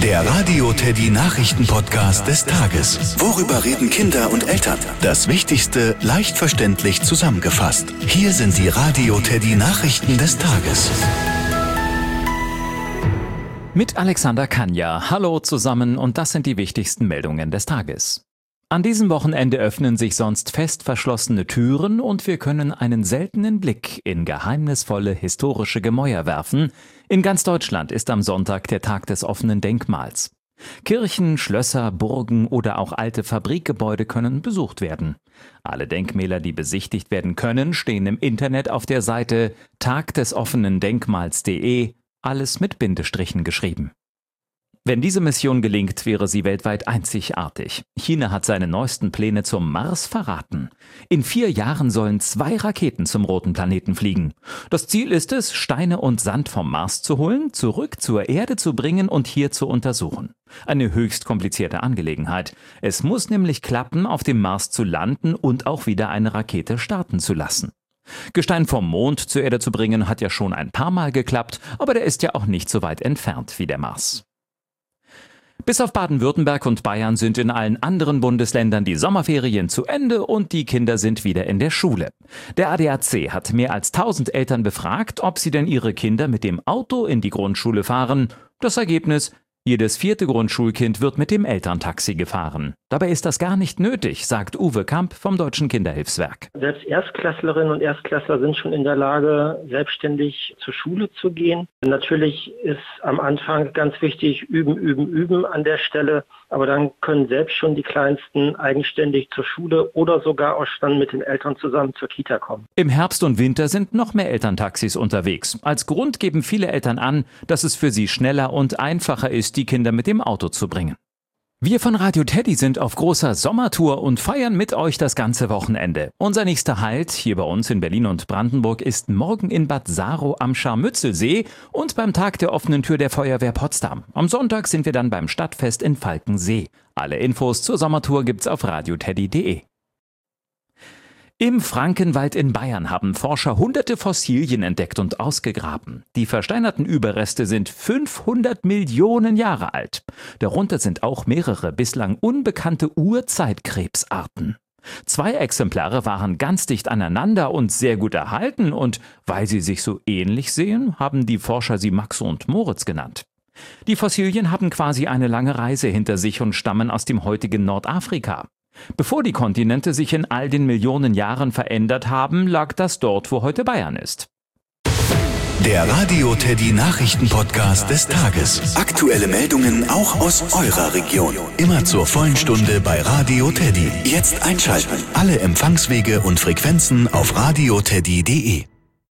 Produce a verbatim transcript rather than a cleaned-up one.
Der Radio Teddy Nachrichten-Podcast des Tages. Worüber reden Kinder und Eltern? Das Wichtigste leicht verständlich zusammengefasst. Hier sind die Radio Teddy Nachrichten des Tages. Mit Alexander Kanja. Hallo zusammen und das sind die wichtigsten Meldungen des Tages. An diesem Wochenende öffnen sich sonst fest verschlossene Türen und wir können einen seltenen Blick in geheimnisvolle historische Gemäuer werfen. In ganz Deutschland ist am Sonntag der Tag des offenen Denkmals. Kirchen, Schlösser, Burgen oder auch alte Fabrikgebäude können besucht werden. Alle Denkmäler, die besichtigt werden können, stehen im Internet auf der Seite tagdesoffenendenkmals punkt de, alles mit Bindestrichen geschrieben. Wenn diese Mission gelingt, wäre sie weltweit einzigartig. China hat seine neuesten Pläne zum Mars verraten. In vier Jahren sollen zwei Raketen zum roten Planeten fliegen. Das Ziel ist es, Steine und Sand vom Mars zu holen, zurück zur Erde zu bringen und hier zu untersuchen. Eine höchst komplizierte Angelegenheit. Es muss nämlich klappen, auf dem Mars zu landen und auch wieder eine Rakete starten zu lassen. Gestein vom Mond zur Erde zu bringen, hat ja schon ein paar Mal geklappt, aber der ist ja auch nicht so weit entfernt wie der Mars. Bis auf Baden-Württemberg und Bayern sind in allen anderen Bundesländern die Sommerferien zu Ende und die Kinder sind wieder in der Schule. Der A D A C hat mehr als tausend Eltern befragt, ob sie denn ihre Kinder mit dem Auto in die Grundschule fahren. Das Ergebnis: Jedes vierte Grundschulkind wird mit dem Elterntaxi gefahren. Dabei ist das gar nicht nötig, sagt Uwe Kamp vom Deutschen Kinderhilfswerk. Selbst Erstklässlerinnen und Erstklässler sind schon in der Lage, selbstständig zur Schule zu gehen. Natürlich ist am Anfang ganz wichtig, üben, üben, üben an der Stelle. Aber dann können selbst schon die Kleinsten eigenständig zur Schule oder sogar auch dann mit den Eltern zusammen zur Kita kommen. Im Herbst und Winter sind noch mehr Elterntaxis unterwegs. Als Grund geben viele Eltern an, dass es für sie schneller und einfacher ist, die Kinder mit dem Auto zu bringen. Wir von Radio Teddy sind auf großer Sommertour und feiern mit euch das ganze Wochenende. Unser nächster Halt hier bei uns in Berlin und Brandenburg ist morgen in Bad Saro am Scharmützelsee und beim Tag der offenen Tür der Feuerwehr Potsdam. Am Sonntag sind wir dann beim Stadtfest in Falkensee. Alle Infos zur Sommertour gibt's auf radioteddy punkt de. Im Frankenwald in Bayern haben Forscher hunderte Fossilien entdeckt und ausgegraben. Die versteinerten Überreste sind fünfhundert Millionen Jahre alt. Darunter sind auch mehrere bislang unbekannte Urzeitkrebsarten. Zwei Exemplare waren ganz dicht aneinander und sehr gut erhalten und weil sie sich so ähnlich sehen, haben die Forscher sie Max und Moritz genannt. Die Fossilien haben quasi eine lange Reise hinter sich und stammen aus dem heutigen Nordafrika. Bevor die Kontinente sich in all den Millionen Jahren verändert haben, lag das dort, wo heute Bayern ist. Der Radio Teddy Nachrichten-Podcast des Tages. Aktuelle Meldungen auch aus eurer Region. Immer zur vollen Stunde bei Radio Teddy. Jetzt einschalten. Alle Empfangswege und Frequenzen auf radioteddy punkt de.